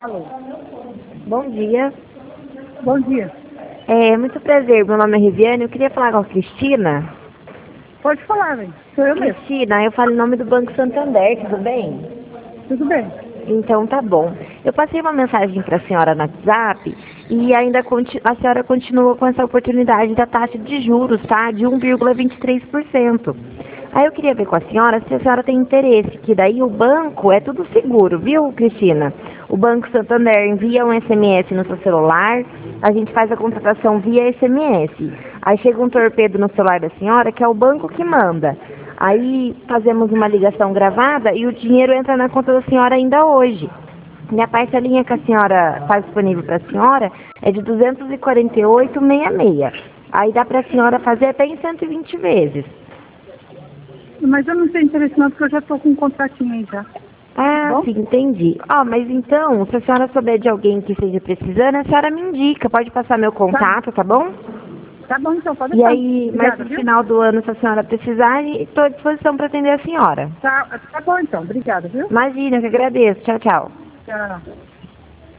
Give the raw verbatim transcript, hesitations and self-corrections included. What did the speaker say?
Alô. Bom dia. Bom dia. É, muito prazer, meu nome é Riviane, eu queria falar com a Cristina. Pode falar, velho. Sou eu mesmo. Cristina, eu falo em nome do Banco Santander, tudo bem? Tudo bem. Então tá bom. Eu passei uma mensagem para a senhora no WhatsApp e ainda conti- a senhora continua com essa oportunidade da taxa de juros, tá? De um vírgula vinte e três por cento. Aí eu queria ver com a senhora se a senhora tem interesse, que daí o banco é tudo seguro, viu, Cristina? O Banco Santander envia um S M S no seu celular, a gente faz a contratação via S M S. Aí chega um torpedo no celular da senhora, que é o banco que manda. Aí fazemos uma ligação gravada e o dinheiro entra na conta da senhora ainda hoje. E a parcelinha que a senhora faz disponível para a senhora é de duzentos e quarenta e oito reais e sessenta e seis. Aí dá para a senhora fazer até em cento e vinte vezes. Mas eu não tenho interesse não, porque eu já estou com um contratinho aí já. Ah, Bom? sim, entendi. Ah, mas então, se a senhora souber de alguém que esteja precisando, a senhora me indica. Pode passar meu contato, tá bom? Tá bom, então, pode E deixar. aí, mais Obrigada, no viu? final do ano, se a senhora precisar, estou à disposição para atender a senhora. Tá, tá bom, então. Obrigada, viu? Imagina, eu que agradeço. Tchau, tchau. Tchau.